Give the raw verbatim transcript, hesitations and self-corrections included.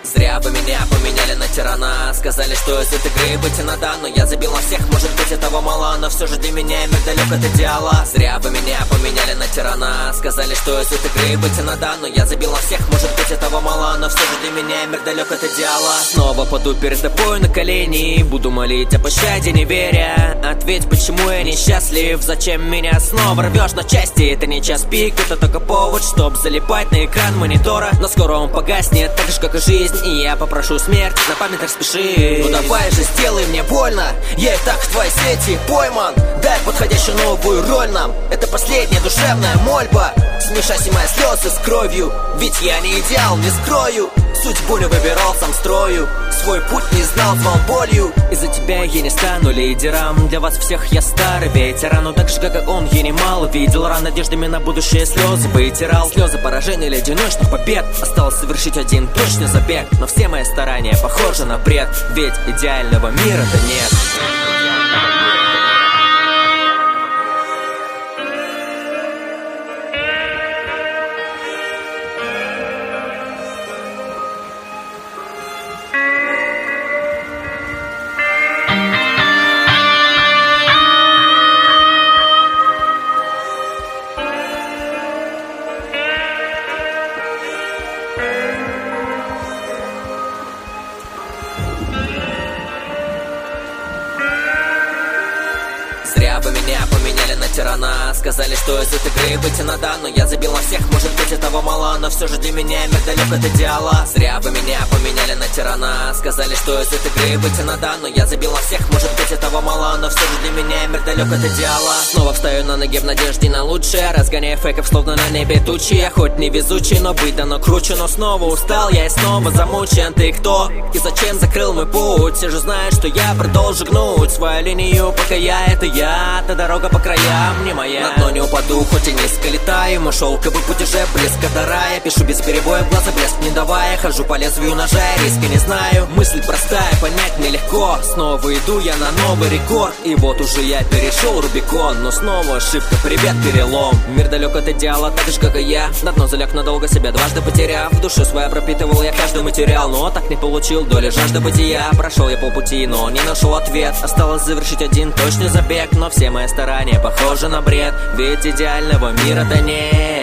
Зря вы меня поменяли на тирана. Сказали, что из этой игры быть надо, но я забил на всех, может быть этого мало, но все же для меня мир далек от идеала. Зря вы меня поменяли на тирана. Сказали, что из этой игры быть надо, но я забил на всех, может быть этого мало, но все же для меня мир далек от идеала. Снова паду перед тобой на колени, буду молить о пощаде, не веря. Ответь, почему я несчастлив, зачем меня снова рвешь на части. Это не час пик, это только повод, чтоб залипать на экран монитора. Но скоро он погаснет, так же как и жизнь, и я попрошу смерть, на память распиши. Ну давай же, сделай мне больно, я и так в твоей сети пойман. Дай подходящую новую роль нам, это последняя душевная мольба. Смешайся мои слезы с кровью, ведь я не идеал, не скрою. Судьбу не выбирал, сам строю, свой путь не знал, звал болью. Из-за тебя я не стану лидером, для вас всех я старый ветеран. Но так же, как и он, я немало видел ран, надеждами на будущее слезы вытирал. Слезы поражения, леденочных побед, осталось совершить один точный забег. Но все мои старания похожи на бред, ведь идеального мира-то нет. Зря вы меня поменяли на тирана. Сказали, что из этой игры быть надо, но я забил на всех, может быть этого мало, но все же для меня мир далек от идеала. Зря вы меня поменяли на тирана. Сказали, что из этой игры быть надо, но я забил на всех, может быть этого мало, но все же для меня мир далек от идеала. Снова встаю на ноги в надежде на лучшее, разгоняя фейков, словно на небе тучи. Я хоть не везучий, но быть дано круче, но снова устал, я и снова замучен. Ты кто и зачем закрыл мой путь? Все же знают, что я продолжу гнуть свою линию, пока я это я. Та дорога по краям не моя. На дно не упаду, хоть и низко летаю. Мой шелковый путь уже близко до рая. Пишу без перебоя, в глаза блеск не давая. Хожу по лезвию ножа, риска не знаю. Мысль простая, понять нелегко. Снова иду я на новый рекорд, и вот уже я перешел Рубикон. Но снова ошибка, привет, перелом. Мир далек от идеала, так же как и я. На дно залег надолго, себя дважды потеряв. В душе своя пропитывал я каждый материал, но так не получил доли жажды бытия. Прошел я по пути, но не нашел ответ. Осталось завершить один точный забег, но все мои старания похожи на бред, ведь идеального мира-то нет.